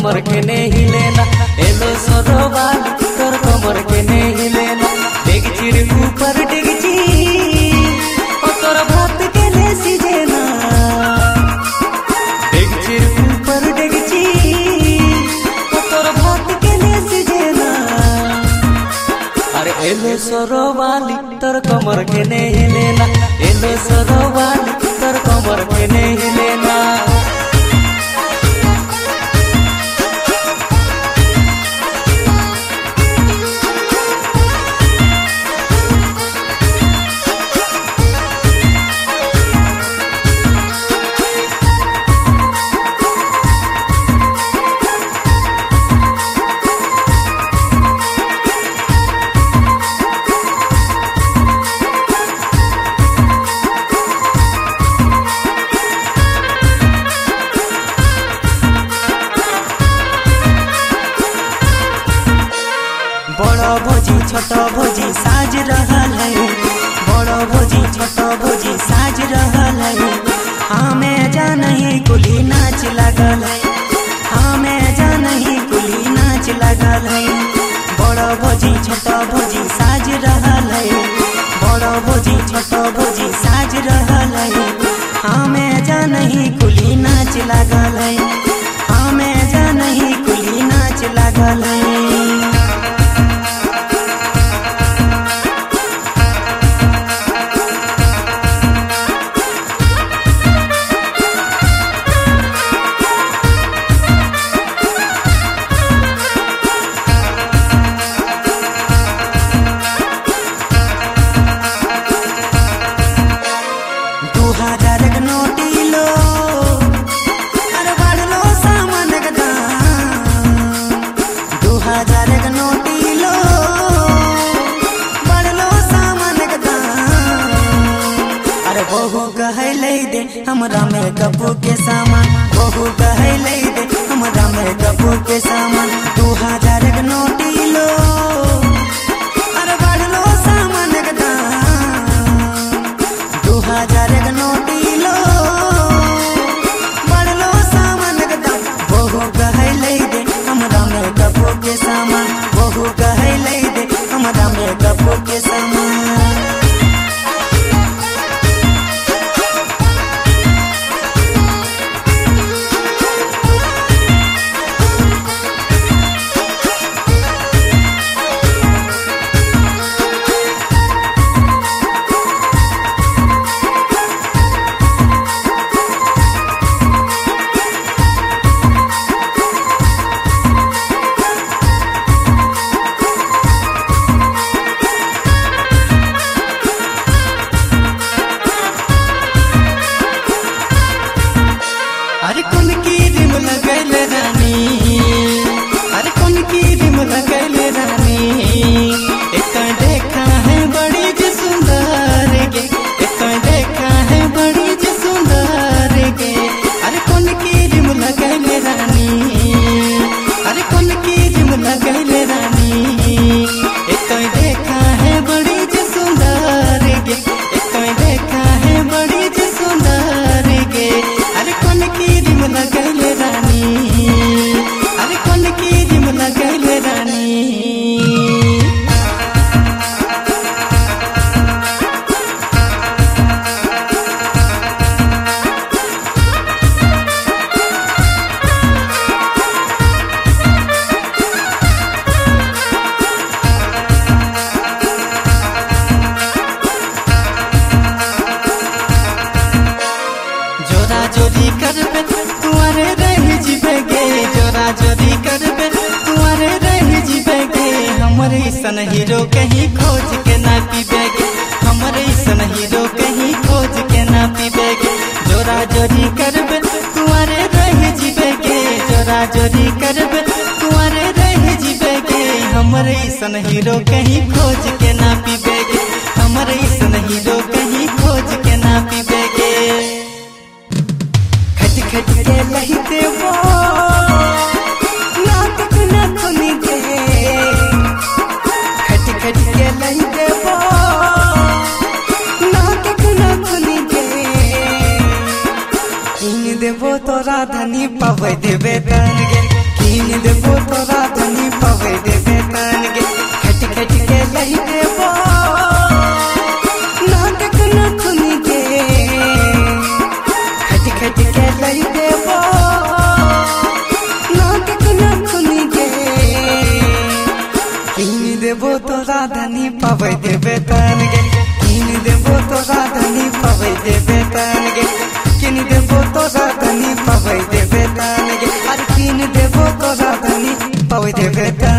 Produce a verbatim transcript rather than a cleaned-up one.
कमर के नहीं लेना एलो सरोवाली तोर कमर के नहीं लेना डेगचिर ऊपर डेगची ओ तोर भात के ले सीजेना डेगचिर ऊपर डेगची ओ तोर भात के ले सीजेना अरे एलो सरोवाली तोर कमर के नहीं लेना एलो सरोवाली तोर कमर के नहीं लेना बड़ा भोजी छोटा भोजी साज रहल है बड़ा भोजी छोटा भोजी साज रहल है हमें जानही कुली नाच लगल है हमें जानही कुली नाच लगल है बड़ा भोजी छोटा भोजी साज रहल है बड़ा भोजी छोटा भोजी साज रहल है हमें जानही कुली नाच लगल है हमें जानही कुली नाच लगल है बहु कहे ले दे हमरा में कपू के सामान बहु कहे ले दे हमरा में कपू के सामान दू हजार के नोटी लो अरे बढ़ लो सामान के दाम दू हजार के नोटी लो बढ़ लो सामान के दाम बहु कहे ले दे हमरा में कपू के सामान बहु कहे ले दे हमरा में कपू के सामान अरे कौन की रिम लगैल रानी अरे कौन की रिम लगैल रानी एक देखा है बड़ी जी सुंदर गे एक देखा है बड़ी जी सुंदर गे अरे कौन की रिम लगैल रानी अरे कौन की रिम लगैल रानी एक देखा है बड़ी जी सुंदर गे एक देखा है बड़ी जी सुंदर गे अरे कौन की रिम लगैल रानी अरे कौन की रिम लगैल रानी जोरा जोरी करबे तुम्हारे रह जीवे गे जोरा जोरी करबे तुम्हारे रह जीवे गे हमरे सन हीरो कहीं खोज के ना पीबे गे हमरे सन हीरो कहीं खोज के ना पीबे गे जोरा जोरी करबे तुम्हारे रह जीवे गे जोरा जोरी करबे तुम्हारे रह जीवे गे हमरे सन हीरो कहीं खोज के ना पीबे गे हमरे सन हीरो कहीं खोज के ना पीबे गे खट खट के लही देवो नाटक न खुली के खट खट के लही देवो नाटक न खुली के इन देवो तोरा धनी पावे देवे तन गे देबे तन गे किन देबो तोरा धनी पवै देबे तन गे किन देबो तोरा धनी पवै देबे तन गे अरे किन देबो तोरा धनी पवै देबे तन